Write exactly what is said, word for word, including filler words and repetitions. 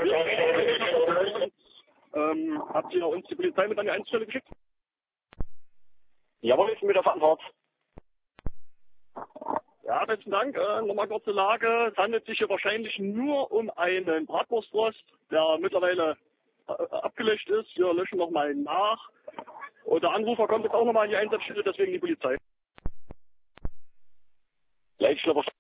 Ähm, habt ihr uns die Polizei mit an die Einzelstelle geschickt? Jawohl, ich bin mit der Verantwort. Ja, besten Dank. Äh, nochmal kurze Lage. Es handelt sich hier wahrscheinlich nur um einen Bratwurstrost, der mittlerweile äh, abgelöscht ist. Wir löschen nochmal nach. Und der Anrufer kommt jetzt auch nochmal an die Einsatzstelle, deswegen die Polizei. Leitschlepper